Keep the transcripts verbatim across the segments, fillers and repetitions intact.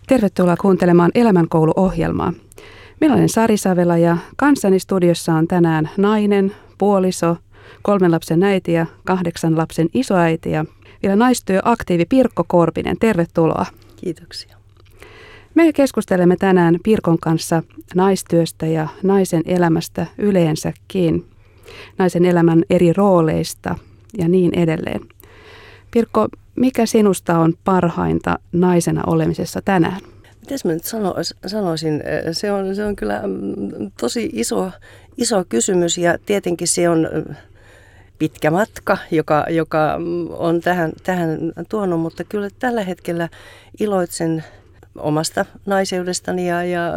Tervetuloa kuuntelemaan Elämänkoulu-ohjelmaa. Minä olen Sari Savela ja kanssani studiossa on tänään nainen, puoliso, kolmen lapsen äiti ja kahdeksan lapsen isoäiti ja vielä naistyöaktiivi Pirkko Korpinen. Tervetuloa. Kiitoksia. Me keskustelemme tänään Pirkon kanssa naistyöstä ja naisen elämästä yleensäkin, naisen elämän eri rooleista ja niin edelleen. Pirkko, mikä sinusta on parhainta naisena olemisessa tänään? Mites mä nyt sanois, sanoisin, se on, se on kyllä tosi iso, iso kysymys ja tietenkin se on pitkä matka, joka, joka on tähän, tähän tuonut, mutta kyllä tällä hetkellä iloitsen omasta naiseudestani ja, ja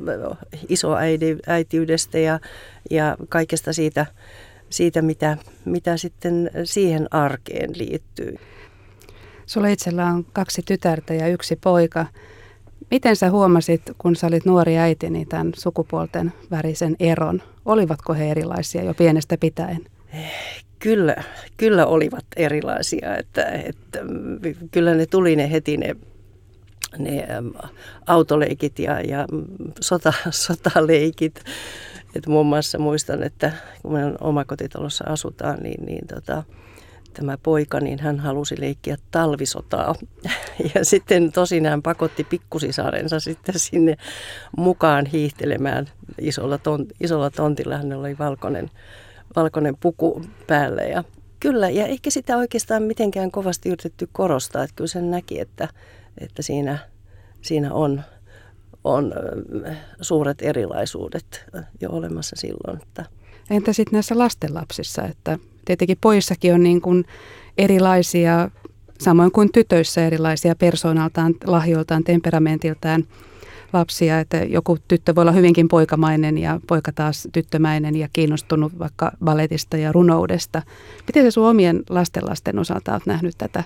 isoäitiydestä ja, ja kaikesta siitä, siitä mitä, mitä sitten siihen arkeen liittyy. Sulla itsellä on kaksi tytärtä ja yksi poika. Miten sä huomasit, kun sä olit nuori äiti, niin tämän sukupuolten värisen eron? Olivatko he erilaisia jo pienestä pitäen? Kyllä, kyllä olivat erilaisia. Että, että, kyllä ne tuli ne heti ne, ne autoleikit ja, ja sota, sotaleikit. Et muun muassa muistan, että kun me omakotitalossa asutaan, niin, niin tota, tämä poika, niin hän halusi leikkiä talvisotaa ja sitten tosin hän pakotti pikkusisarensa sitten sinne mukaan hiihtelemään isolla, tont, isolla tontilla. Hänellä oli valkoinen, valkoinen puku päällä ja kyllä, ja ehkä sitä oikeastaan mitenkään kovasti yritetty korostaa, että kyllä sen näki, että, että siinä, siinä on, on suuret erilaisuudet jo olemassa silloin. Että. Entä sitten näissä lastenlapsissa, että tietenkin pojissakin on niin kuin erilaisia, samoin kuin tytöissä erilaisia persoonaltaan, lahjoiltaan, temperamentiltaan lapsia, että joku tyttö voi olla hyvinkin poikamainen ja poika taas tyttömäinen ja kiinnostunut vaikka balletista ja runoudesta. Miten sä sun omien lastenlasten osalta olet nähnyt tätä,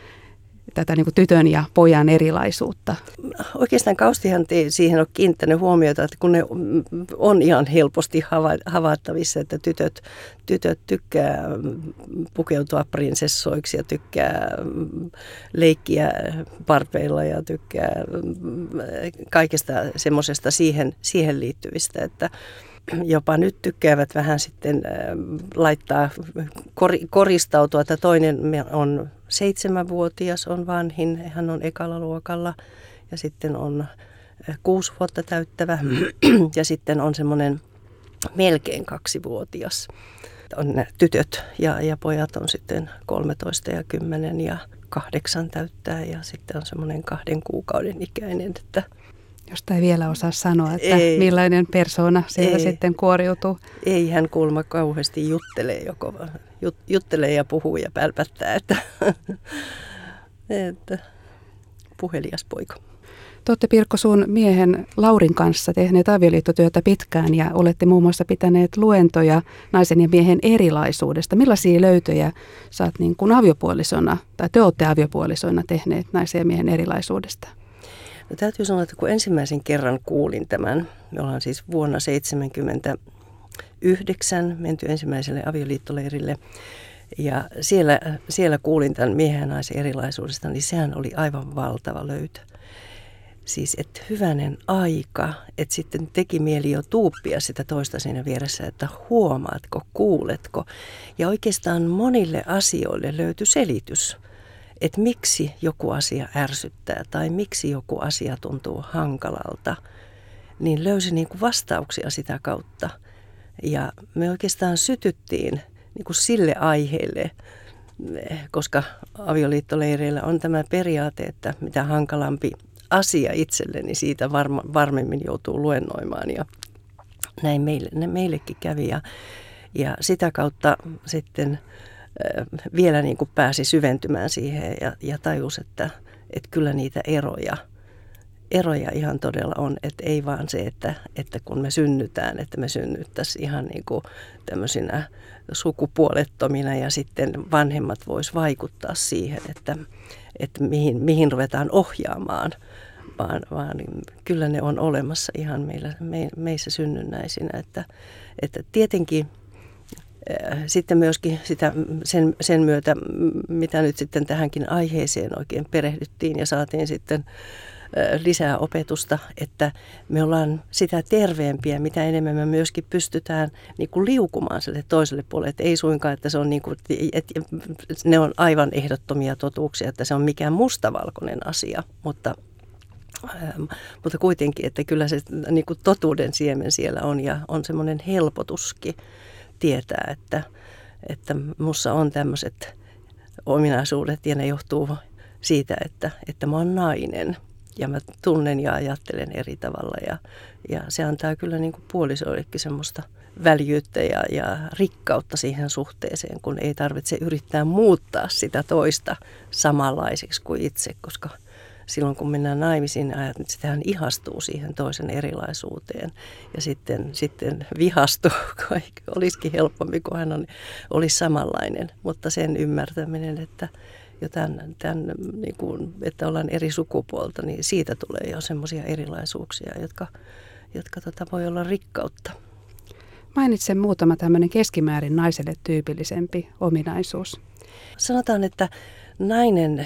tätä niin kuin tytön ja pojan erilaisuutta? Oikeastaan Kaustihan siihen on kiinnittänyt huomiota, että kun ne on ihan helposti havaittavissa, että tytöt, tytöt tykkää pukeutua prinsessoiksi ja tykkää leikkiä parpeilla ja tykkää kaikesta semmoisesta siihen, siihen liittyvistä, että jopa nyt tykkäävät vähän sitten laittaa, koristautua, että toinen on seitsemänvuotias, on vanhin, hän on ekalla luokalla ja sitten on kuusi vuotta täyttävä ja sitten on semmoinen melkein kaksivuotias. On nämä tytöt ja, ja pojat on sitten kolmetoista ja kymmenen ja kahdeksan täyttää ja sitten on semmoinen kahden kuukauden ikäinen, että josta ei vielä osaa sanoa, että ei, millainen persoona siellä ei, sitten kuoriutuu. Ei hän kuulemma kauheasti juttelee, joko jut, juttelee ja puhuu ja pälpättää, että, että puhelias poika. Te olette Pirkko sun miehen Laurin kanssa tehneet avioliittotyötä pitkään ja olette muun muassa pitäneet luentoja naisen ja miehen erilaisuudesta. Millaisia löytöjä sä oot niin kuin aviopuolisona tai te olette aviopuolisoina tehneet naisen ja miehen erilaisuudesta? No, täytyy sanoa, että kun ensimmäisen kerran kuulin tämän, me ollaan siis vuonna seitsemänkymmentäyhdeksän menty ensimmäiselle avioliittoleirille ja siellä, siellä kuulin tämän miehen ja naisen erilaisuudesta, niin sehän oli aivan valtava löytö. Siis, että hyvänen aika, että sitten teki mieli jo tuuppia sitä toista siinä vieressä, että huomaatko, kuuletko. Ja oikeastaan monille asioille löytyi selitys, että miksi joku asia ärsyttää tai miksi joku asia tuntuu hankalalta, niin löysi niin kuin vastauksia sitä kautta. Ja me oikeastaan sytyttiin niin kuin sille aiheelle, koska avioliittoleireillä on tämä periaate, että mitä hankalampi asia itselleni, siitä varma, varmemmin joutuu luennoimaan ja näin meille, ne meillekin kävi ja, ja sitä kautta sitten äh, vielä niin kuin pääsi syventymään siihen ja, ja tajus, että, että kyllä niitä eroja, eroja ihan todella on, että ei vaan se, että, että kun me synnytään, että me synnyttäisiin ihan niin kuin tämmöisinä sukupuolettomina ja sitten vanhemmat vois vaikuttaa siihen, että, että mihin, mihin ruvetaan ohjaamaan, vaan, vaan kyllä ne on olemassa ihan meillä, me, meissä synnynnäisinä, että, että tietenkin äh, sitten myöskin sitä, sen, sen myötä, mitä nyt sitten tähänkin aiheeseen oikein perehdyttiin ja saatiin sitten lisää opetusta, että me ollaan sitä terveempiä, mitä enemmän me myöskin pystytään niin kuin liukumaan sille toiselle puolelle. Että ei suinkaan, että se on niin kuin, että ne on aivan ehdottomia totuuksia, että se on mikään mustavalkoinen asia, mutta Ähm, mutta kuitenkin, että kyllä se niin kuin totuuden siemen siellä on ja on semmoinen helpotuskin tietää, että, että mussa on tämmöiset ominaisuudet ja ne johtuu siitä, että, että mä oon nainen ja mä tunnen ja ajattelen eri tavalla ja, ja se antaa kyllä niin kuin puolisoillekin semmoista väljyyttä ja, ja rikkautta siihen suhteeseen, kun ei tarvitse yrittää muuttaa sitä toista samanlaiseksi kuin itse, koska silloin kun mennään naimisiin, sitähän ihastuu siihen toisen erilaisuuteen ja sitten, sitten vihastuu, kun olisikin helpompi, kun hän on, olisi samanlainen. Mutta sen ymmärtäminen, että, jo tämän, tämän, niin kuin, että ollaan eri sukupuolta, niin siitä tulee jo semmoisia erilaisuuksia, jotka, jotka tota, voi olla rikkautta. Mainitsen muutama tämmöinen keskimäärin naiselle tyypillisempi ominaisuus. Sanotaan, että nainen...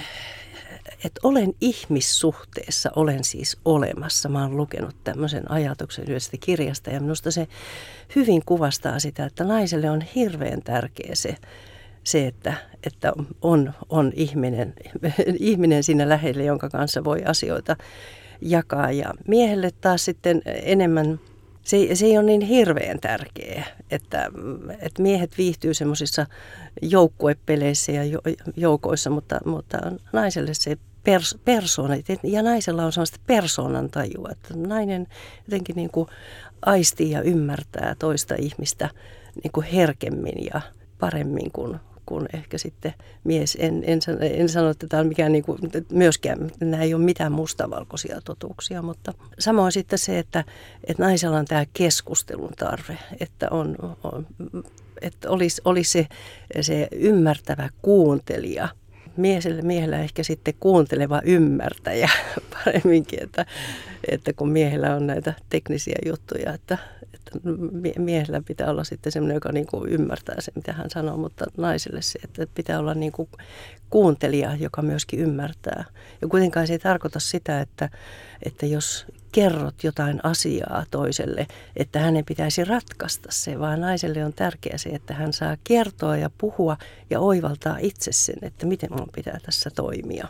Että olen ihmissuhteessa, olen siis olemassa. Mä oon lukenut tämmöisen ajatuksen yhdestä kirjasta ja minusta se hyvin kuvastaa sitä, että naiselle on hirveän tärkeä se, se että, että on, on ihminen, ihminen siinä lähellä, jonka kanssa voi asioita jakaa. Ja miehelle taas sitten enemmän, se, se ei ole niin hirveän tärkeä, että, että miehet viihtyy semmoisissa joukkuepeleissä ja joukoissa, mutta, mutta naiselle se pers, persoona, ja naisella on sellaista persoonan tajua, että nainen jotenkin niin kuin aistii ja ymmärtää toista ihmistä niin kuin herkemmin ja paremmin kuin, kuin ehkä sitten mies. En, en, en sano, että tämä on mikään niin kuin, myöskään, nämä ei ole mitään mustavalkoisia totuuksia, mutta samoin sitten se, että, että naisella on tämä keskustelun tarve, että, on, on, että olisi, olisi se, se ymmärtävä kuuntelija. Miehellä, miehellä ehkä sitten kuunteleva ymmärtäjä paremminkin, että, että kun miehellä on näitä teknisiä juttuja, että, että miehellä pitää olla sitten sellainen, joka niin kuin ymmärtää sen, mitä hän sanoo, mutta naiselle se, että pitää olla niin kuin kuuntelija, joka myöskin ymmärtää. Ja kuitenkaan se ei tarkoita sitä, että, että jos kerrot jotain asiaa toiselle, että hänen pitäisi ratkaista se, vaan naiselle on tärkeää se, että hän saa kertoa ja puhua ja oivaltaa itse sen, että miten minun pitää tässä toimia.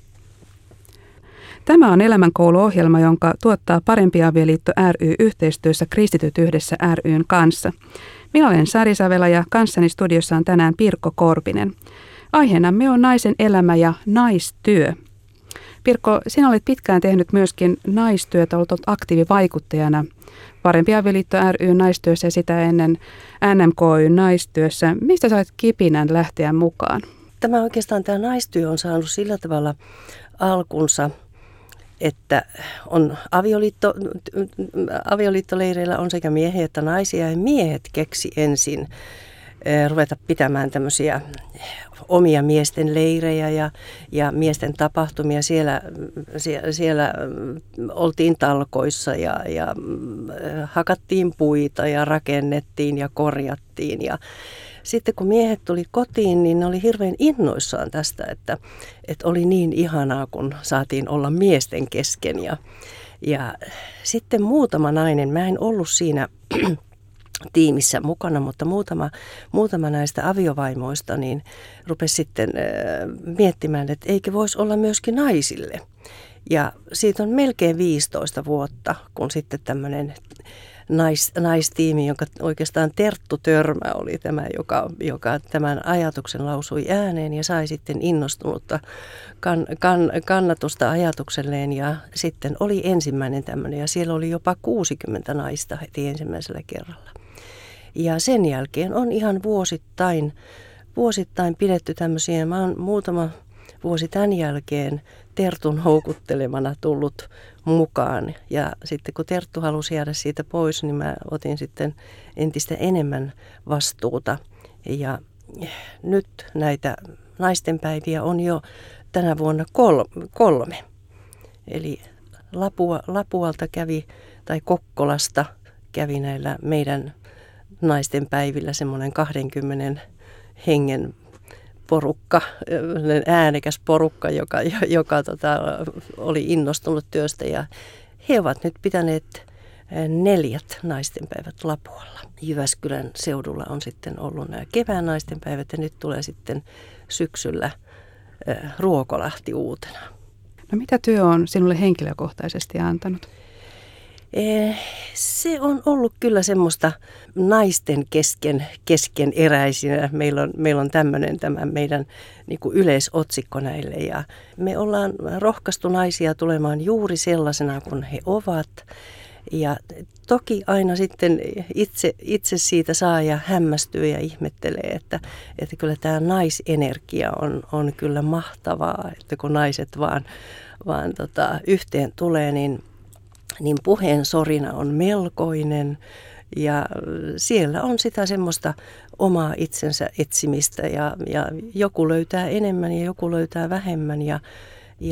Tämä on Elämänkoulu-ohjelma, jonka tuottaa Parempi avioliitto ry yhteistyössä Kristityt yhdessä ry:n kanssa. Minä olen Sari Savela ja kanssani studiossa on tänään Pirkko Korpinen. Aiheenamme on naisen elämä ja naistyö. Pirkko, sinä olet pitkään tehnyt myöskin naistyötä, olet ollut aktiivivaikuttajana Parempi avioliitto ry naistyössä ja sitä ennen N M K Y naistyössä. Mistä sait kipinän lähteä mukaan? Tämä oikeastaan tämä naistyö on saanut sillä tavalla alkunsa, että on avioliitto, avioliittoleireillä on sekä miehiä että naisia ja miehet keksi ensin ruveta pitämään tämmöisiä omia miesten leirejä ja, ja miesten tapahtumia. Siellä, siellä, siellä oltiin talkoissa ja, ja hakattiin puita ja rakennettiin ja korjattiin. Ja sitten kun miehet tuli kotiin, niin ne oli hirveän innoissaan tästä, että, että oli niin ihanaa, kun saatiin olla miesten kesken. Ja, ja sitten muutama nainen, mä en ollut siinä tiimissä mukana, mutta muutama, muutama näistä aviovaimoista niin rupesi sitten äh, miettimään, että eikö voisi olla myöskin naisille. Ja siitä on melkein viisitoista vuotta, kun sitten tämmöinen nais, naistiimi, jonka oikeastaan Terttu Törmä oli tämä, joka, joka tämän ajatuksen lausui ääneen ja sai sitten innostunutta kan, kan, kannatusta ajatukselleen. Ja sitten oli ensimmäinen tämmöinen ja siellä oli jopa kuusikymmentä naista heti ensimmäisellä kerralla. Ja sen jälkeen on ihan vuosittain, vuosittain pidetty tämmöisiä, mä oon muutama vuosi tämän jälkeen Tertun houkuttelemana tullut mukaan. Ja sitten kun Terttu halusi jäädä siitä pois, niin mä otin sitten entistä enemmän vastuuta. Ja nyt näitä naistenpäiviä on jo tänä vuonna kolme. Eli Lapua, Lapualta kävi, tai Kokkolasta kävi näillä meidän naisten päivillä semmoinen kahdenkymmenen hengen porukka, äänekäs porukka, joka, joka tota, oli innostunut työstä ja he ovat nyt pitäneet neljät naistenpäivät Lapualla. Jyväskylän seudulla on sitten ollut nämä kevään naistenpäivät ja nyt tulee sitten syksyllä Ruokolahti uutena. No mitä työ on sinulle henkilökohtaisesti antanut? Se on ollut kyllä semmoista naisten kesken, keskeneräisinä. Meillä on, meillä on tämmöinen tämä meidän niin kuin yleisotsikko näille ja me ollaan rohkaistu naisia tulemaan juuri sellaisena kuin he ovat. Ja toki aina sitten itse, itse siitä saa ja hämmästyy ja ihmettelee, että, että kyllä tämä naisenergia on, on kyllä mahtavaa, että kun naiset vaan, vaan tota, yhteen tulee, niin niin puheen sorina on melkoinen ja siellä on sitä semmoista omaa itsensä etsimistä ja, ja joku löytää enemmän ja joku löytää vähemmän ja, ja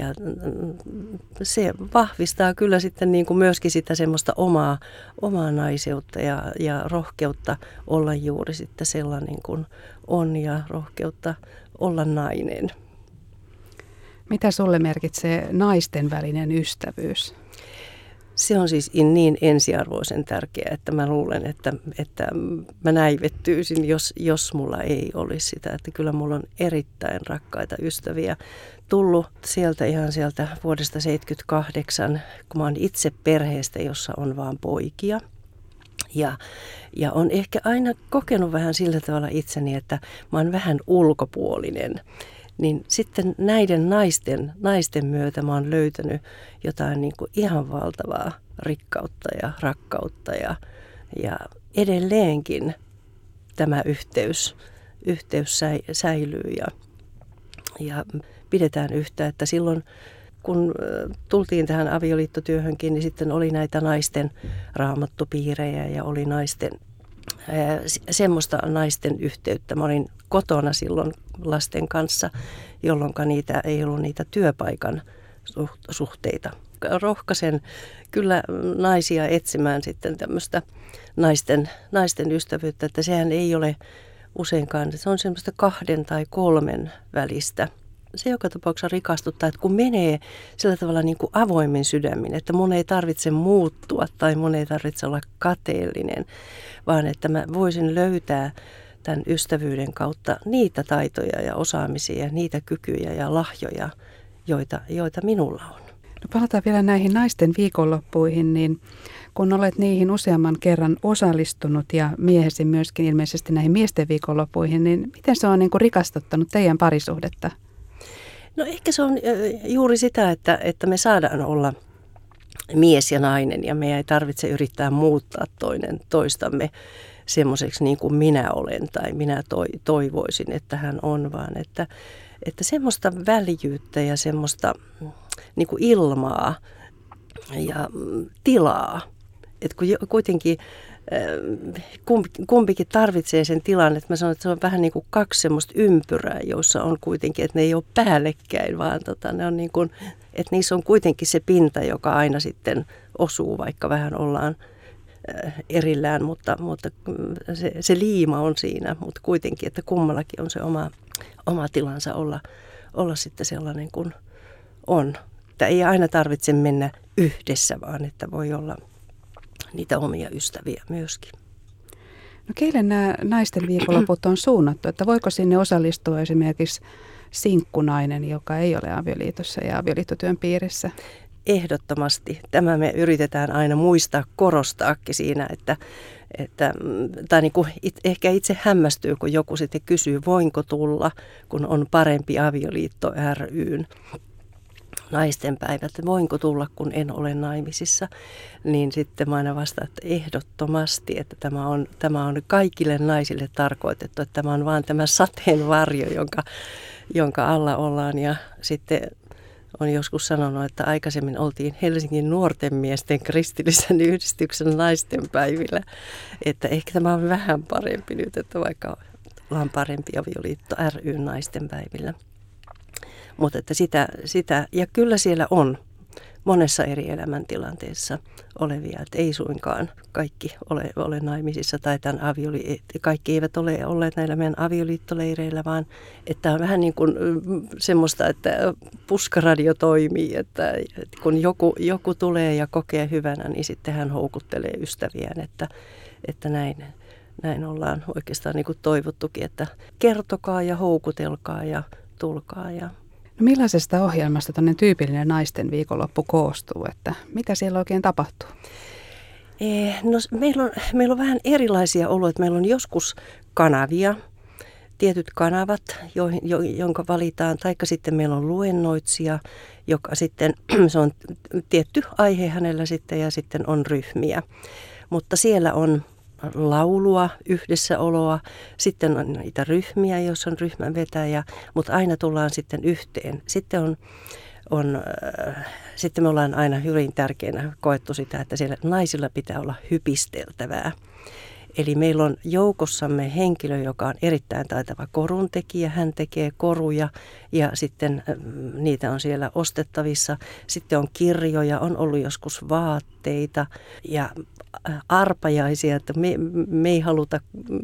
se vahvistaa kyllä sitten niin kuin myöskin sitä semmoista omaa, omaa naiseutta ja, ja rohkeutta olla juuri sitten sellainen kuin on ja rohkeutta olla nainen. Mitä sulle merkitsee naisten välinen ystävyys? Se on siis niin ensiarvoisen tärkeää, että mä luulen, että, että mä näivettyisin, jos, jos mulla ei olisi sitä. Että kyllä mulla on erittäin rakkaita ystäviä tullut sieltä ihan sieltä vuodesta seitsemänkymmentäkahdeksan, kun mä oon itse perheestä, jossa on vaan poikia. Ja, ja on ehkä aina kokenut vähän sillä tavalla itseni, että mä oon vähän ulkopuolinen. Niin sitten näiden naisten, naisten myötä mä oon löytänyt jotain niin kuin ihan valtavaa rikkautta ja rakkautta ja, ja edelleenkin tämä yhteys, yhteys säilyy ja, ja pidetään yhtä, että silloin kun tultiin tähän avioliittotyöhönkin, niin sitten oli näitä naisten raamattupiirejä ja oli naisten semmoista naisten yhteyttä. Mä olin kotona silloin lasten kanssa, jolloin niitä ei ollut niitä työpaikan suhteita. Rohkaisen kyllä naisia etsimään sitten tämmöistä naisten, naisten ystävyyttä, että sehän ei ole useinkaan, se on semmoista kahden tai kolmen välistä. Se joka tapauksessa rikastuttaa, että kun menee sillä tavalla niin kuin avoimin sydämin, että mun ei tarvitse muuttua tai mun ei tarvitse olla kateellinen, vaan että mä voisin löytää tämän ystävyyden kautta niitä taitoja ja osaamisia, niitä kykyjä ja lahjoja, joita, joita minulla on. No palataan vielä näihin naisten viikonloppuihin, niin kun olet niihin useamman kerran osallistunut ja miehesi myöskin ilmeisesti näihin miesten viikonloppuihin, niin miten se on niin kuin rikastuttanut teidän parisuhdetta? No ehkä se on juuri sitä, että, että me saadaan olla mies ja nainen ja me ei tarvitse yrittää muuttaa toinen toistamme semmoiseksi niin kuin minä olen tai minä toivoisin, että hän on, vaan että, että semmoista väljyyttä ja semmoista niin kuin ilmaa ja tilaa, että kun kuitenkin kumpikin tarvitsee sen tilan, että mä sanon, että se on vähän niin kuin kaksi semmoista ympyrää, joissa on kuitenkin, että ne ei ole päällekkäin, vaan tota, ne on niin kuin, että niissä on kuitenkin se pinta, joka aina sitten osuu, vaikka vähän ollaan erillään, mutta, mutta se, se liima on siinä, mutta kuitenkin, että kummallakin on se oma, oma tilansa olla, olla sitten sellainen kuin on. Että ei aina tarvitse mennä yhdessä, vaan että voi olla niitä omia ystäviä myöskin. No keille nämä naisten viikonloput on suunnattu, että voiko sinne osallistua esimerkiksi sinkkunainen, joka ei ole avioliitossa ja avioliittotyön piirissä? Ehdottomasti. Tämä me yritetään aina muistaa, korostaakin siinä, että, että tai niin kuin it, ehkä itse hämmästyy, kun joku sitten kysyy, voinko tulla, kun on Parempi avioliitto ry:n naistenpäivät, että voinko tulla, kun en ole naimisissa, niin sitten mä aina vastaan, että ehdottomasti, että tämä on, tämä on kaikille naisille tarkoitettu, että tämä on vaan tämä sateenvarjo, jonka, jonka alla ollaan ja sitten on joskus sanonut, että aikaisemmin oltiin Helsingin nuorten miesten kristillisen yhdistyksen naistenpäivillä, että ehkä tämä on vähän parempi nyt, että vaikka ollaan Parempi avioliitto ry:n naistenpäivillä. Mutta että sitä, sitä, ja kyllä siellä on monessa eri elämäntilanteessa olevia. Että ei suinkaan kaikki ole, ole naimisissa tai tämän avioli, kaikki eivät ole olleet näillä meidän avioliittoleireillä, vaan että on vähän niin kuin semmoista, että puskaradio toimii, että kun joku, joku tulee ja kokee hyvänä, niin sitten hän houkuttelee ystäviään, että, että näin, näin ollaan oikeastaan niin kuin toivottukin, että kertokaa ja houkutelkaa ja tulkaa. Ja no millaisesta ohjelmasta tämmöinen tyypillinen naisten viikonloppu koostuu, että mitä siellä oikein tapahtuu? No, meillä, on, meillä on vähän erilaisia oloja. Meillä on joskus kanavia, tietyt kanavat, jo, jo, jonka valitaan, taikka sitten meillä on luennoitsija, joka sitten, se on tietty aihe hänellä sitten ja sitten on ryhmiä. Mutta siellä on laulua, yhdessäoloa, sitten on niitä ryhmiä, jos on ryhmän vetäjä, mutta aina tullaan sitten yhteen. Sitten on, on äh, sitten me ollaan aina hyvin tärkeänä koettu sitä, että siellä naisilla pitää olla hypisteltävää. Eli meillä on joukossamme henkilö, joka on erittäin taitava koruntekijä. Hän tekee koruja ja sitten niitä on siellä ostettavissa. Sitten on kirjoja, on ollut joskus vaatteita ja arpajaisia, että me, me ei haluta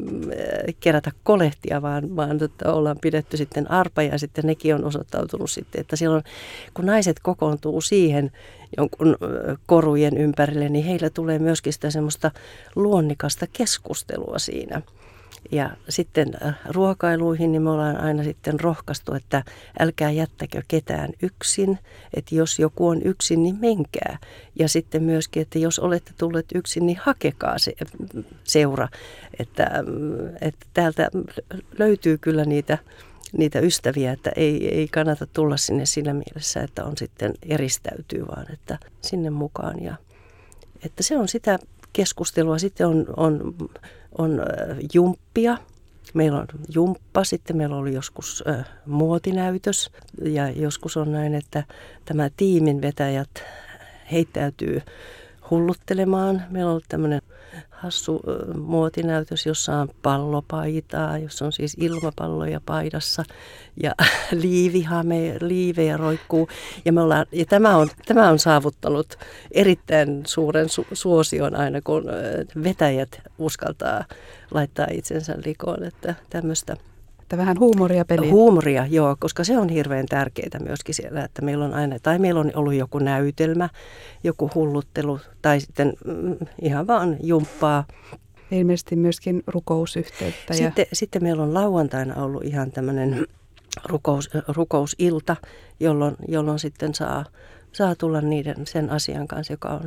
kerätä kolehtia, vaan, vaan että ollaan pidetty sitten arpaja ja sitten nekin on osoittautunut sitten, että silloin kun naiset kokoontuu siihen jonkun korujen ympärille, niin heillä tulee myöskin sitä semmoista luonnikasta keskustelua siinä. Ja sitten ruokailuihin niin me ollaan aina sitten rohkaistu, että älkää jättäkö ketään yksin, että jos joku on yksin, niin menkää. Ja sitten myöskin, että jos olette tulleet yksin, niin hakekaa se seura, että, että täältä löytyy kyllä niitä, niitä ystäviä, että ei, ei kannata tulla sinne sillä mielessä, että on sitten eristäytyy, vaan että sinne mukaan. Ja, että se on sitä keskustelua. Sitten on, on, on jumppia. Meillä on jumppa, sitten meillä oli joskus äh, muotinäytös ja joskus on näin, että tämä tiimin vetäjät heittäytyy hulluttelemaan. Meillä on ollut tämmöinen hassu äh, muotinäytös, jossa on pallopaitaa, jossa on siis ilmapalloja paidassa ja liivihame, liivejä roikkuu. Ja, me ollaan, ja tämä, on, tämä on saavuttanut erittäin suuren su- suosion aina, kun äh, vetäjät uskaltaa laittaa itsensä likoon, että tämmöistä. Että vähän huumoria peliä. Huumoria, joo, koska se on hirveän tärkeää myöskin siellä, että meillä on aina, tai meillä on ollut joku näytelmä, joku hulluttelu, tai sitten mm, ihan vaan jumppaa. Ilmeisesti myöskin rukousyhteyttä. Sitten, ja sitten meillä on lauantaina ollut ihan tämmöinen rukous, rukousilta, jolloin, jolloin sitten saa, saa tulla niiden, sen asian kanssa, joka on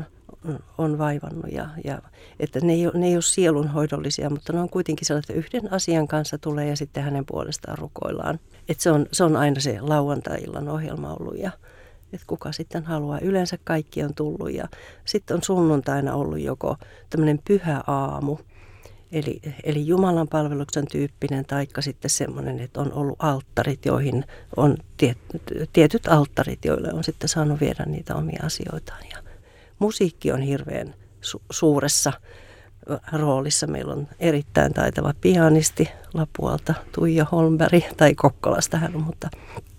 on vaivannut ja, ja että ne ei, ne ei ole sielunhoidollisia, mutta ne on kuitenkin sellaista, että yhden asian kanssa tulee ja sitten hänen puolestaan rukoillaan. Että se on, se on aina se lauantai-illan ohjelma ollut ja että kuka sitten haluaa. Yleensä kaikki on tullut ja sitten on sunnuntaina ollut joko tämmöinen pyhä aamu, eli, eli Jumalan palveluksen tyyppinen taikka sitten semmoinen, että on ollut alttarit, joihin on tiet, tietyt alttarit, joille on sitten saanut viedä niitä omia asioitaan ja musiikki on hirveän su- suuressa roolissa. Meillä on erittäin taitava pianisti Lapualta, Tuija Holmberg, tai Kokkolasta hän on, mutta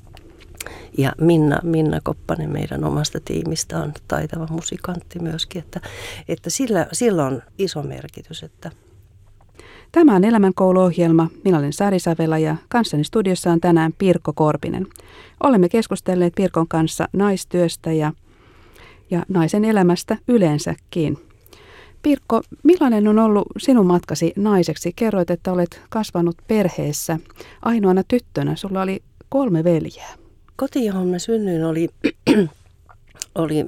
ja Minna, Minna Koppanen meidän omasta tiimistä on taitava musikantti myöskin, että, että sillä, sillä on iso merkitys. Että. Tämä on Elämänkoulu-ohjelma. Minä olen Sari Savela ja kanssani studiossa on tänään Pirkko Korpinen. Olemme keskustelleet Pirkon kanssa naistyöstä ja ja naisen elämästä yleensäkin. Pirkko, millainen on ollut sinun matkasi naiseksi? Kerroit, että olet kasvanut perheessä ainoana tyttönä. Sulla oli kolme veljeä. Koti, johon mä synnyin, oli, oli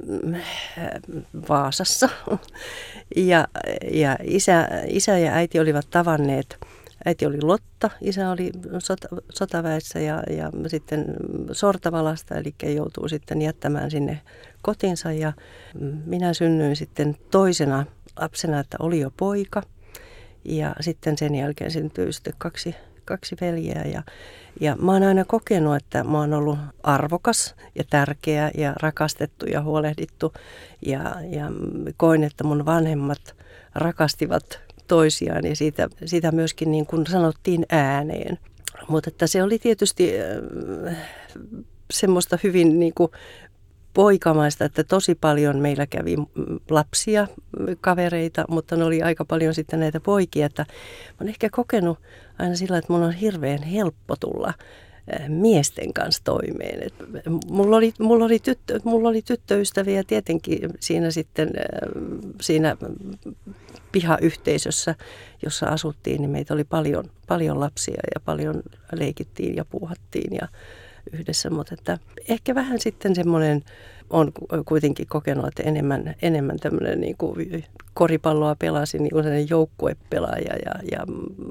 Vaasassa. Ja, ja isä, isä ja äiti olivat tavanneet. Äiti oli Lotta, isä oli sota, sotaväessä ja, ja sitten Sortavalasta, eli joutuu sitten jättämään sinne kotinsa. Ja minä synnyin sitten toisena lapsena, että oli jo poika. Ja sitten sen jälkeen syntyi sitten kaksi, kaksi veljeä. Ja, ja mä oon aina kokenut, että mä oon ollut arvokas ja tärkeä ja rakastettu ja huolehdittu. Ja, ja koin, että mun vanhemmat rakastivat toisiaan ja siitä, siitä myöskin niin kuin sanottiin ääneen. Mutta että se oli tietysti äh, semmoista hyvin niin kuin poikamaista, että tosi paljon meillä kävi lapsia, kavereita, mutta ne oli aika paljon sitten näitä poikia, että mä oon ehkä kokenut aina sillä, että mun on hirveän helppo tulla miesten kanssa toimeen. Et mulla, oli, mulla, oli tyttö, mulla oli tyttöystäviä tietenkin siinä sitten siinä pihayhteisössä, jossa asuttiin, niin meitä oli paljon, paljon lapsia ja paljon leikittiin ja puuhattiin ja yhdessä, mutta että ehkä vähän sitten semmoinen on kuitenkin kokenut, että enemmän, enemmän tämmöinen niin kuin koripalloa pelasin, niin kuin sellainen joukkuepelaaja ja, ja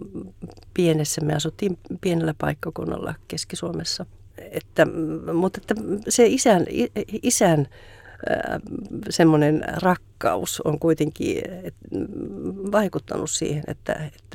pienessä me asuttiin pienellä paikkakunnalla Keski-Suomessa. Että, mutta että se isän, isän semmoinen rakkaus on kuitenkin vaikuttanut siihen, että, että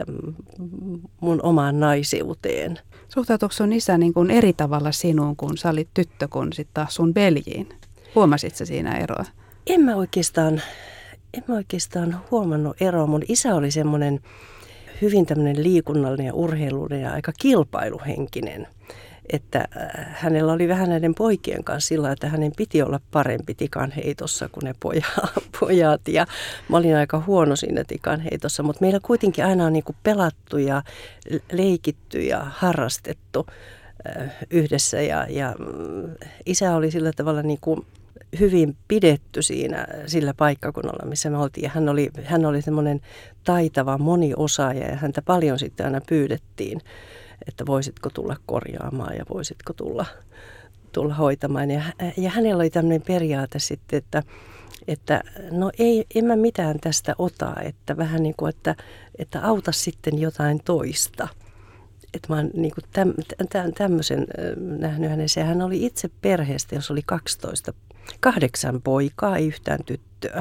mun omaan naiseuteen. Suhtautuiko sun isä niin kuin eri tavalla sinuun, kun sä olit tyttö, kun sitten taas sun veljiin? Huomasit sä siinä eroa? En mä oikeastaan, en mä oikeastaan huomannut eroa. Mun isä oli semmoinen hyvin tämmöinen liikunnallinen ja urheilullinen ja aika kilpailuhenkinen. Että hänellä oli vähän näiden poikien kanssa sillä, että hänen piti olla parempi tikanheitossa kuin ne pojat. Ja mä olin aika huono siinä tikanheitossa, mutta meillä kuitenkin aina on niin kuin pelattu ja leikitty ja harrastettu yhdessä. Ja, ja isä oli sillä tavalla niin kuin hyvin pidetty siinä sillä paikkakunnalla, missä me oltiin. Ja hän oli, hän oli semmoinen taitava moniosaaja ja häntä paljon sitten aina pyydettiin, että voisitko tulla korjaamaan ja voisitko tulla, tulla hoitamaan. Ja, ja hänellä oli tämmöinen periaate sitten, että, että no ei, en mä mitään tästä ota, että vähän niin kuin, että, että auta sitten jotain toista. Että mä oon niin kuin täm, täm, tämmöisen nähnyt hänessä. Ja hän oli itse perheestä, jos oli kaksitoista, kahdeksan poikaa, ei yhtään tyttöä.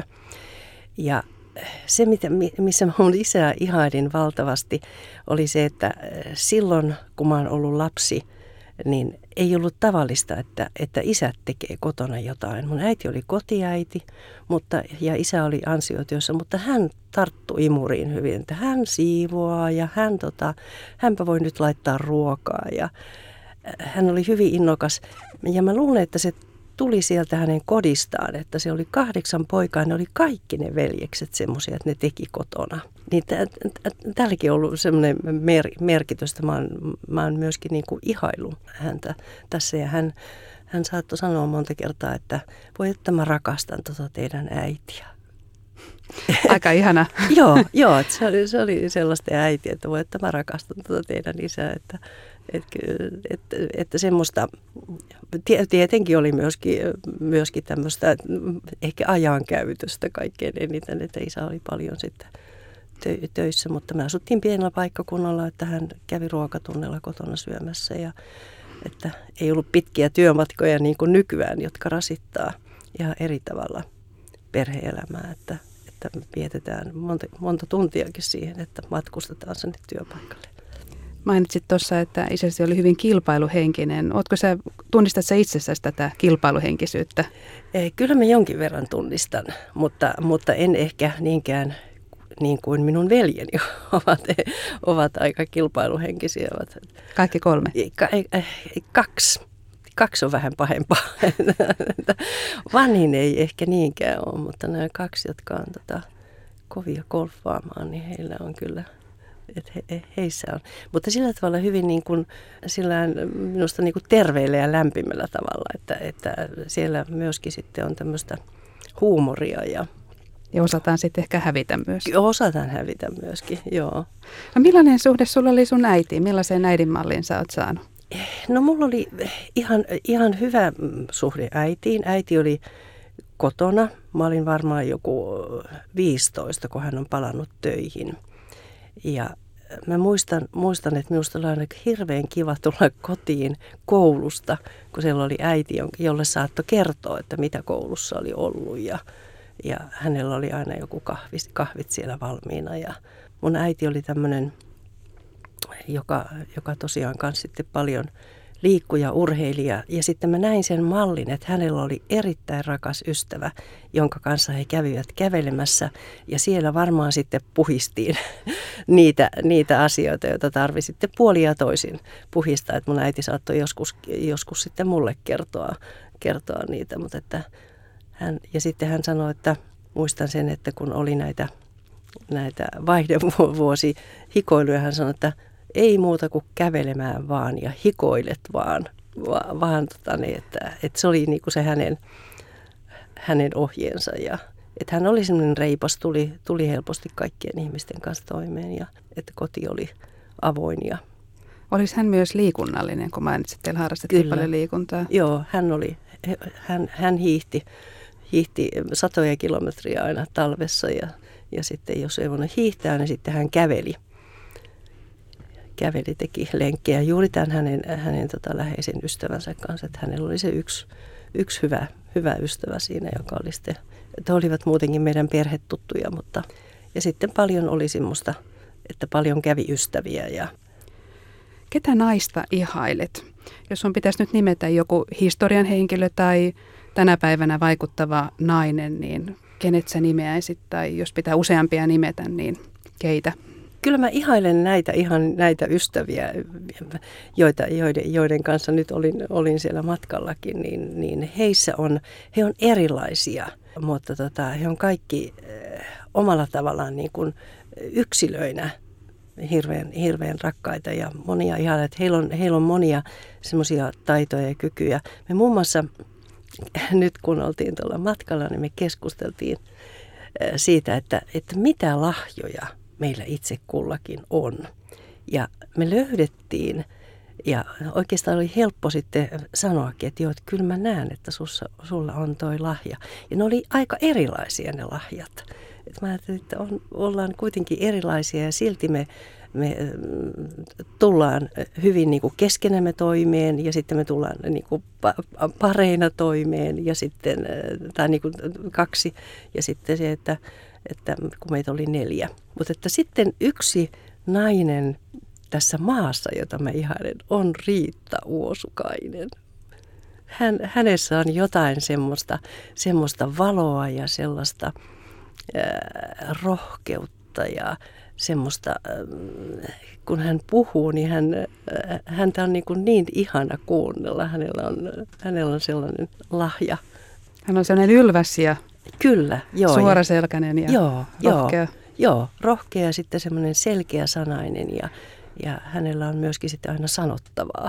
Ja se, missä mun isää ihailin valtavasti, oli se, että silloin, kun mä oon ollut lapsi, niin ei ollut tavallista, että, että isät tekee kotona jotain. Mun äiti oli kotiäiti mutta, ja isä oli ansiotyössä, mutta hän tarttui imuriin hyvin, että hän siivoaa ja hän, tota, hänpä voi nyt laittaa ruokaa. Ja hän oli hyvin innokas ja mä luulen, että se tuli sieltä hänen kodistaan, että se oli kahdeksan poikaa, ne oli kaikki ne veljekset semmoisia, että ne teki kotona. Niin tälläkin on ollut semmoinen mer- merkitys, että mä oon, mä oon myöskin niin kuin ihaillut häntä tässä. Ja hän, hän saattoi sanoa monta kertaa, että voi, että mä rakastan tota teidän äitiä. Aika ihana. joo, joo että se, oli, se oli sellaista äitiä, että voi, että mä rakastan tota teidän isää, että Että, että, että semmoista, tietenkin oli myöskin, myöskin tämmöistä ehkä ajankäytöstä kaikkein eniten, että isä oli paljon sitten töissä, mutta me asuttiin pienellä paikkakunnalla, että hän kävi ruokatunnilla kotona syömässä ja että ei ollut pitkiä työmatkoja niin kuin nykyään, jotka rasittaa ihan eri tavalla perhe-elämää, että, että vietetään monta, monta tuntiakin siihen, että matkustetaan sinne työpaikalle. Mainitsit tuossa, että isäsi oli hyvin kilpailuhenkinen. Ootko sä, tunnistat sä itsessäsi tätä kilpailuhenkisyyttä? Kyllä mä jonkin verran tunnistan, mutta, mutta en ehkä niinkään niin kuin minun veljeni ovat, ovat aika kilpailuhenkisiä. Kaikki kolme? Ka, kaksi. Kaksi on vähän pahempaa. Vanhin ei ehkä niinkään ole, mutta nämä kaksi, jotka on tota, kovia golfaamaan, niin heillä on kyllä... Että he, heissä on. Mutta sillä tavalla hyvin niin kuin, sillään minusta niin kuin terveellä ja lämpimällä tavalla, että, että siellä myöskin sitten on tämmöistä huumoria. Ja, ja osataan sitten ehkä hävitä myös. Osataan hävitä myöskin, joo. No millainen suhde sulla oli sun äitiin? Millaisen äidin mallin sä oot saanut? No mulla oli ihan, ihan hyvä suhde äitiin. Äiti oli kotona. Mä olin varmaan joku viisitoista, kun hän on palannut töihin. Ja mä muistan, muistan, että minusta oli aina hirveän kiva tulla kotiin koulusta, kun siellä oli äiti, jolle saattoi kertoa, että mitä koulussa oli ollut. Ja, ja hänellä oli aina joku kahvit, kahvit siellä valmiina. Ja mun äiti oli tämmöinen, joka, joka tosiaan kanssa sitten paljon liikkuja, urheilija. Ja sitten mä näin sen mallin, että hänellä oli erittäin rakas ystävä, jonka kanssa he kävivät kävelemässä. Ja siellä varmaan sitten puhistiin niitä, niitä asioita, joita tarvitsi sitten puolin ja toisin puhistaa. Että mun äiti saattoi joskus, joskus sitten mulle kertoa, kertoa niitä. Mutta että hän, ja sitten hän sanoi, että muistan sen, että kun oli näitä, näitä vaihdevuosi hikoiluja, hän sanoi, että ei muuta kuin kävelemään vaan ja hikoilet vaan, Va, vaan tota, niin, että, että se oli niin kuin se hänen, hänen ohjeensa. Ja, että hän oli semmoinen reipas, tuli, tuli helposti kaikkien ihmisten kanssa toimeen ja että koti oli avoin. Ja olisi hän myös liikunnallinen, kun mainitsit, että harrastettiin Kyllä. paljon liikuntaa? Joo, hän, oli, hän, hän hiihti, hiihti satoja kilometriä aina talvessa ja, ja sitten jos ei voinut hiihtää, niin sitten hän käveli. Käveli, teki lenkkejä juuri tämän hänen, hänen tota, läheisen ystävänsä kanssa. Että hänellä oli se yksi, yksi hyvä, hyvä ystävä siinä, joka oli sitten, että olivat muutenkin meidän perhetuttuja. Mutta, ja sitten paljon oli semmoista, että paljon kävi ystäviä. Ja ketä naista ihailet? Jos sun pitäisi nyt nimetä joku historian henkilö tai tänä päivänä vaikuttava nainen, niin kenet sä nimeäisit? Tai jos pitää useampia nimetä, niin keitä? Kyllä mä ihailen näitä ihan näitä ystäviä, joita, joiden, joiden kanssa nyt olin, olin siellä matkallakin, niin, niin heissä on, he on erilaisia, mutta tota, he on kaikki äh, omalla tavallaan niin kuin yksilöinä hirveän, hirveän rakkaita ja monia ihailen, että heillä on, heillä on monia semmoisia taitoja ja kykyjä. Me muun muassa nyt kun oltiin tuolla matkalla, niin me keskusteltiin äh, siitä, että, että mitä lahjoja meillä itse kullakin on. Ja me löydettiin, ja oikeastaan oli helppo sitten sanoakin, että joo, että kyllä mä näen, että sussa, sulla on toi lahja. Ja ne oli aika erilaisia ne lahjat. Et mä ajattelin, että on, ollaan kuitenkin erilaisia ja silti me, me tullaan hyvin niin kuin keskenämme toimeen ja sitten me tullaan niin kuin pareina toimeen ja sitten, tai niin kuin kaksi ja sitten se, että että kun meitä oli neljä. Mutta että sitten yksi nainen tässä maassa, jota mä ihailen, on Riitta Uosukainen. Hän, hänessä on jotain semmoista, semmoista valoa ja sellaista ää, rohkeutta ja semmoista, ää, kun hän puhuu, niin hän, ää, häntä on niin, kuin niin ihana kuunnella. Hänellä on, hänellä on sellainen lahja. Hän on sellainen ylväs ja Kyllä, joo. Suoraselkäinen ja joo, rohkea. Joo, joo, rohkea ja sitten semmoinen selkeä sanainen ja, ja hänellä on myöskin sitten aina sanottavaa.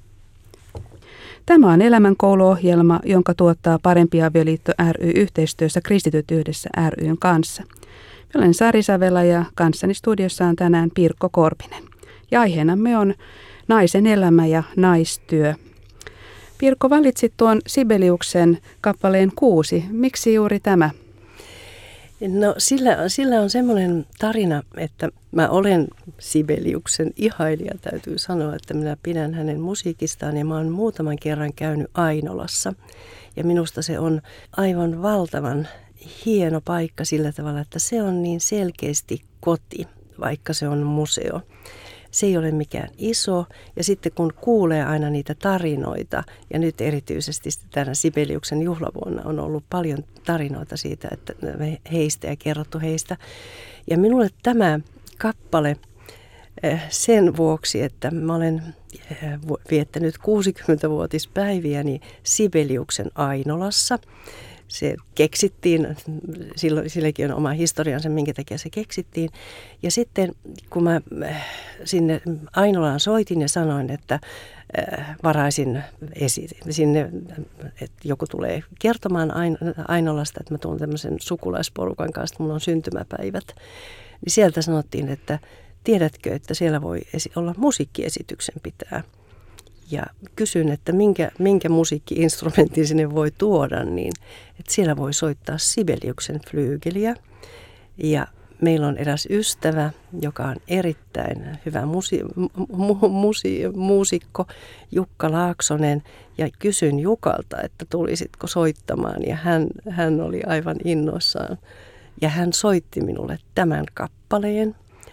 Tämä on Elämänkouluohjelma, jonka tuottaa Parempi avioliitto ry yhteistyössä Kristityt yhdessä ry:n kanssa. Minä olen Sari Savela ja kanssani studiossa on tänään Pirkko Korpinen. Ja aiheenamme on naisen elämä ja naistyö. Pirkko, valitsit tuon Sibeliuksen kappaleen kuusi. Miksi juuri tämä? No sillä, sillä on semmoinen tarina, että mä olen Sibeliuksen ihailija, täytyy sanoa, että minä pidän hänen musiikistaan ja mä oon muutaman kerran käynyt Ainolassa. Ja minusta se on aivan valtavan hieno paikka sillä tavalla, että se on niin selkeästi koti, vaikka se on museo. Se ei ole mikään iso ja sitten kun kuulee aina niitä tarinoita ja nyt erityisesti tänä Sibeliuksen juhlavuonna on ollut paljon tarinoita siitä, että heistä ja kerrottu heistä. Ja minulle tämä kappale sen vuoksi, että mä olen viettänyt kuusikymmentävuotispäiviäni Sibeliuksen Ainolassa. Se keksittiin, silloin, silläkin on oma historiansa, minkä takia se keksittiin. Ja sitten kun mä sinne Ainolaan soitin ja sanoin, että varaisin esi- sinne, että joku tulee kertomaan Ainolasta, että mä tulen tämmöisen sukulaisporukan kanssa, että mulla on syntymäpäivät, niin sieltä sanottiin, että tiedätkö, että siellä voi esi- olla musiikkiesityksen pitää. Ja kysyn, että minkä, minkä musiikki-instrumentin sinne voi tuoda, niin että siellä voi soittaa Sibeliuksen flyygeliä. Ja meillä on eräs ystävä, joka on erittäin hyvä musi, mu, musi, muusikko, Jukka Laaksonen. Ja kysyn Jukalta, että tulisitko soittamaan. Ja hän, hän oli aivan innoissaan. Ja hän soitti minulle tämän kappaleen.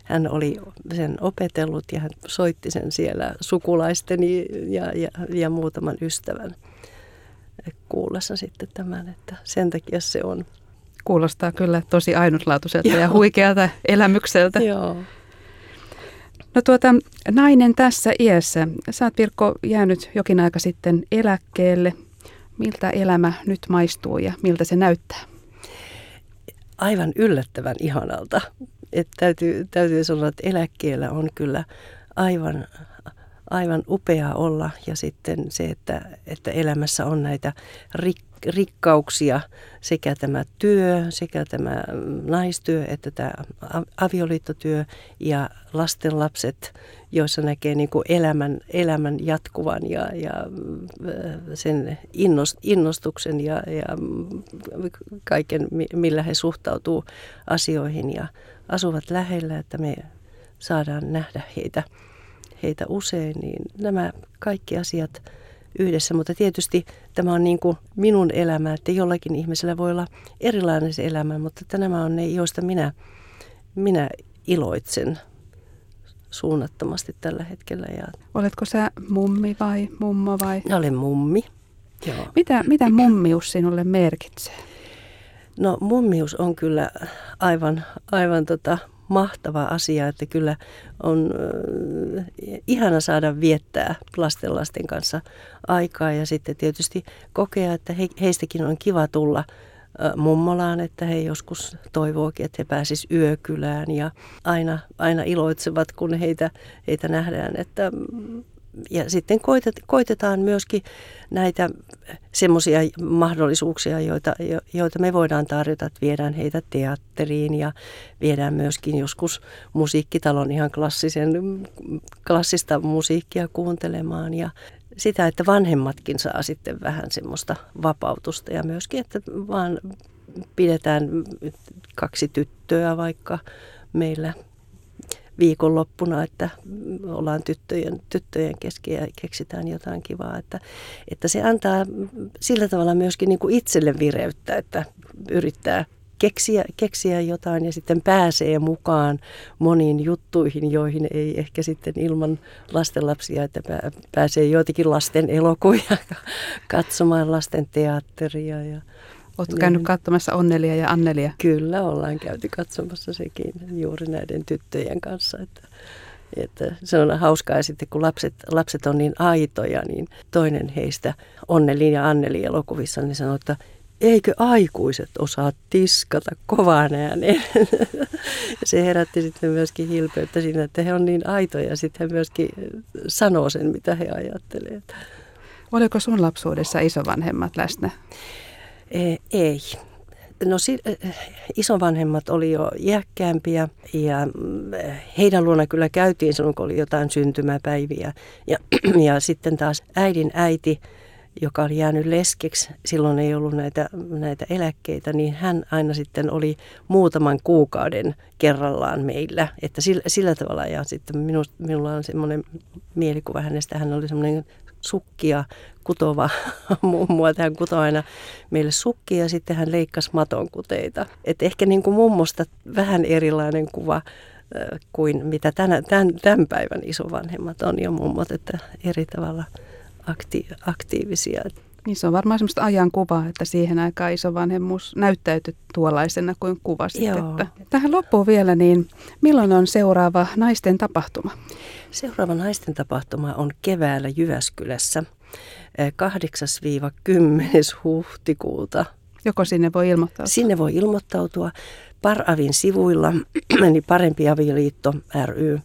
hän oli sen opetellut ja hän soitti sen siellä sukulaisteni ja, ja, ja muutaman ystävän kuullessa sitten tämän, että sen takia se on. Kuulostaa kyllä tosi ainutlaatuiselta ja huikealta elämykseltä. Joo. No tuota, nainen tässä iässä. Sä oot, Pirkko, jäänyt jokin aika sitten eläkkeelle. Miltä elämä nyt maistuu ja miltä se näyttää? Aivan yllättävän ihanalta. Et täytyy, täytyy sanoa, että eläkkeellä on kyllä aivan, aivan upeaa olla. Ja sitten se, että, että elämässä on näitä rik, rikkauksia, sekä tämä työ, sekä tämä naistyö, että tämä avioliittotyö ja lastenlapset, joissa näkee niin kuin elämän, elämän jatkuvan ja, ja sen innostuksen ja, ja kaiken, millä he suhtautuu asioihin ja asuvat lähellä, että me saadaan nähdä heitä, heitä usein, niin nämä kaikki asiat yhdessä, mutta tietysti tämä on niin kuin minun elämä, että jollakin ihmisellä voi olla erilainen se elämä, mutta että nämä on ne, joista minä, minä iloitsen suunnattomasti tällä hetkellä. Ja oletko sä mummi vai mummo vai? Olen mummi. Joo. Mitä, mitä mummius sinulle merkitsee? No mummius on kyllä aivan, aivan tota mahtava asia, että kyllä on äh, ihana saada viettää lastenlasten kanssa aikaa ja sitten tietysti kokea, että he, heistäkin on kiva tulla äh, mummolaan, että he joskus toivookin, että he pääsisivät yökylään ja aina, aina iloitsevat, kun heitä, heitä nähdään, että ja sitten koitet, koitetaan myöskin näitä semmoisia mahdollisuuksia, joita, joita me voidaan tarjota, että viedään heitä teatteriin ja viedään myöskin joskus musiikkitalon ihan klassisen, klassista musiikkia kuuntelemaan ja sitä, että vanhemmatkin saa sitten vähän semmoista vapautusta ja myöskin, että vaan pidetään kaksi tyttöä vaikka meillä viikonloppuna, että ollaan tyttöjen, tyttöjen kesken ja keksitään jotain kivaa. Että, että se antaa sillä tavalla myöskin niin kuin itselle vireyttä, että yrittää keksiä, keksiä jotain ja sitten pääsee mukaan moniin juttuihin, joihin ei ehkä sitten ilman lastenlapsia, että pääsee joitakin lasten elokuvia katsomaan, lasten teatteria ja oletko käynyt katsomassa Onnelia ja Annelia? Kyllä, ollaan käyty katsomassa sekin juuri näiden tyttöjen kanssa. Että, että se on hauskaa, ja sitten kun lapset, lapset on niin aitoja, niin toinen heistä Onnelin ja Anneli elokuvissa niin sanoo, että eikö aikuiset osaa tiskata kovaan ääneen. Ja se herätti sitten myöskin hilpeyttä siinä, että he on niin aitoja, ja sitten he myöskin sanoo sen, mitä he ajattelevat. Oliko sun lapsuudessa isovanhemmat läsnä? Ei. No isovanhemmat oli jo iäkkäämpiä ja heidän luona kyllä käytiin silloin, kun oli jotain syntymäpäiviä. Ja, ja sitten taas äidin äiti, joka oli jäänyt leskeksi, silloin ei ollut näitä, näitä eläkkeitä, niin hän aina sitten oli muutaman kuukauden kerrallaan meillä. Että sillä, sillä tavalla, ja sitten minu, minulla on semmoinen mielikuva hänestä, hän oli semmoinen sukkia kutova mummo, että hän kutoi aina meille sukkia ja sitten hän leikkasi matonkuteita. Et ehkä niin kuin mummosta vähän erilainen kuva äh, kuin mitä tänä, tämän, tämän päivän isovanhemmat on jo mummot, että eri tavalla akti- aktiivisia. Niin se on varmaan semmoista ajankuvaa, että siihen aikaan isovanhemmuus näyttäytyi tuollaisena kuin kuvasit. Että tähän loppuun vielä, niin milloin on seuraava naisten tapahtuma? Seuraava naisten tapahtuma on keväällä Jyväskylässä kahdeksas kymmenes huhtikuuta. Joko sinne voi ilmoittautua? Sinne voi ilmoittautua Paravin sivuilla, eli Parempi avioliitto ry.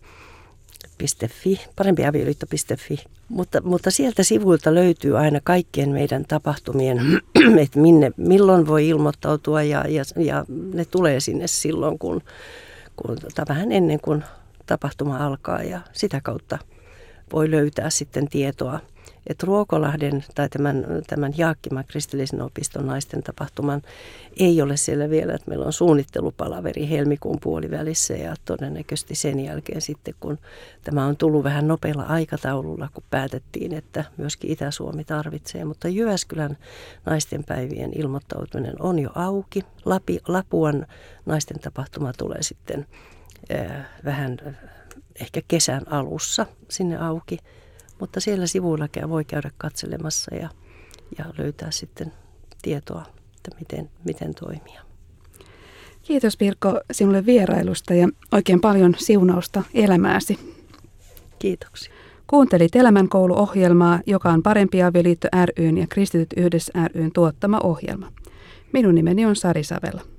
Fi, parempiavioliitto piste fi. Mutta, mutta sieltä sivuilta löytyy aina kaikkien meidän tapahtumien, että minne, milloin voi ilmoittautua ja, ja, ja ne tulee sinne silloin, kun, kun tota, vähän ennen kuin tapahtuma alkaa ja sitä kautta voi löytää sitten tietoa. Että Ruokolahden tai tämän, tämän Jaakkiman kristillisen opiston naisten tapahtuman ei ole siellä vielä, että meillä on suunnittelupalaveri helmikuun puolivälissä ja todennäköisesti sen jälkeen sitten, kun tämä on tullut vähän nopealla aikataululla, kun päätettiin, että myöskin Itä-Suomi tarvitsee. Mutta Jyväskylän naistenpäivien ilmoittautuminen on jo auki. Lapi, Lapuan naisten tapahtuma tulee sitten vähän ehkä kesän alussa sinne auki. Mutta siellä sivuilla voi käydä katselemassa ja, ja löytää sitten tietoa, että miten, miten toimia. Kiitos Pirkko sinulle vierailusta ja oikein paljon siunausta elämääsi. Kiitoksia. Kuuntelit Elämänkoulu-ohjelmaa, joka on Parempi avioliitto ry:n ja Kristityt yhdessä ry:n tuottama ohjelma. Minun nimeni on Sari Savela.